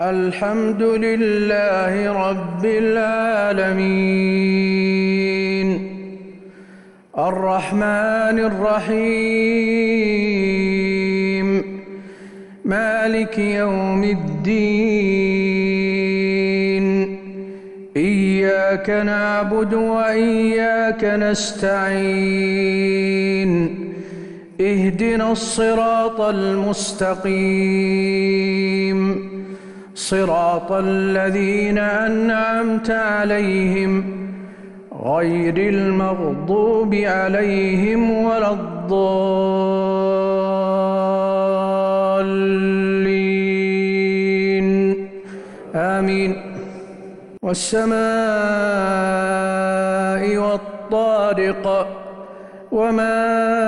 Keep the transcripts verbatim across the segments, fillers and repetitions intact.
الحمد لله رب العالمين الرحمن الرحيم مالك يوم الدين إياك نعبد وإياك نستعين اهدنا الصراط المستقيم صراط الذين أنعمت عليهم غير المغضوب عليهم ولا الضالين آمين. والسماء والطارق وما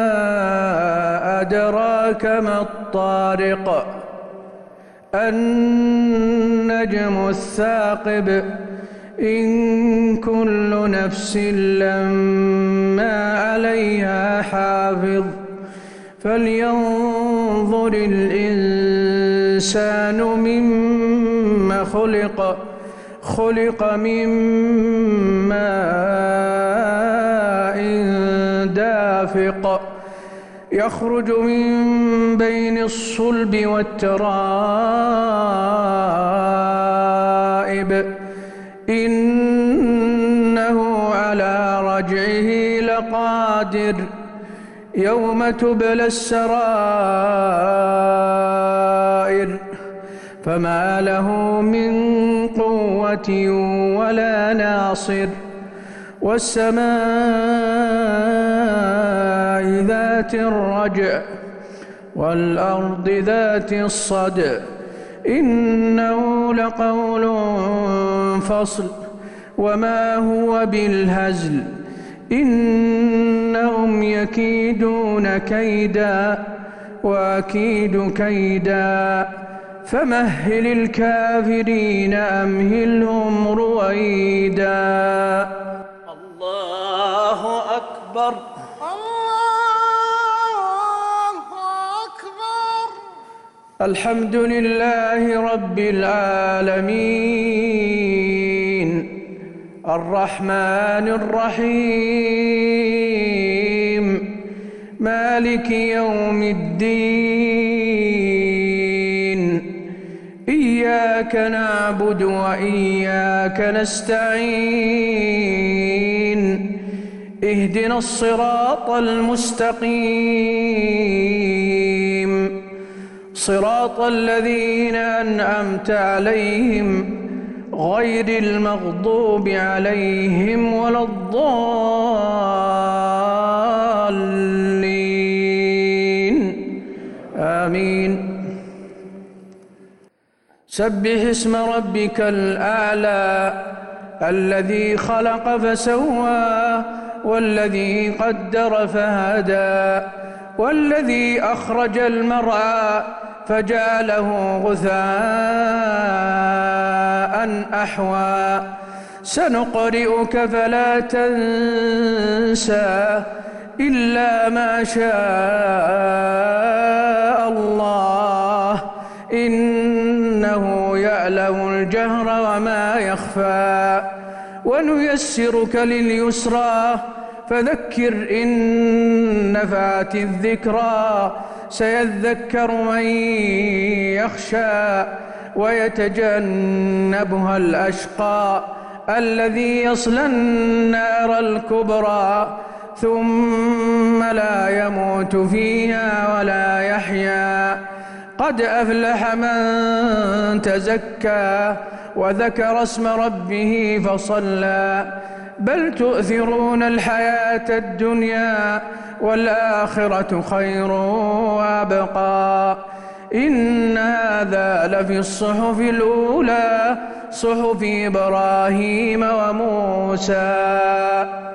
أدراك ما الطارق النجم الثاقب إن كل نفس لما عليها حافظ فلينظر الإنسان مما خلق خلق من ماء دافق يخرج من بين الصلب والترائب إنه على رجعه لقادر يوم تبلى السرائر فما له من قوة ولا ناصر. والسماء ذات الرجع والأرض ذات الصدع إنه لقول فصل وما هو بالهزل إنهم يكيدون كيدا وأكيد كيدا فمهل الكافرين أمهلهم رويدا. الله أكبر. الحمد لله رب العالمين الرحمن الرحيم مالك يوم الدين إياك نعبد وإياك نستعين اهدنا الصراط المستقيم صراط الذين أنعمت عليهم غير المغضوب عليهم ولا الضالين آمين. سبح اسم ربك الأعلى الذي خلق فسوى والذي قدر فهدى والذي أخرج المرعى فجعله غثاء أحوى سنقرئك فلا تنسى إلا ما شاء الله إنه يعلم الجهر وما يخفى ونيسرك لليسرى فذكر إن نفعت الذكرى سيذكر من يخشى ويتجنبها الأشقى الذي يصلى النار الكبرى ثم لا يموت فيها ولا يحيا قد أفلح من تزكى وذكر اسم ربه فصلى بل تؤثرون الحياة الدنيا والآخرة خير وأبقى إن هذا لفي الصحف الأولى صحف إبراهيم وموسى.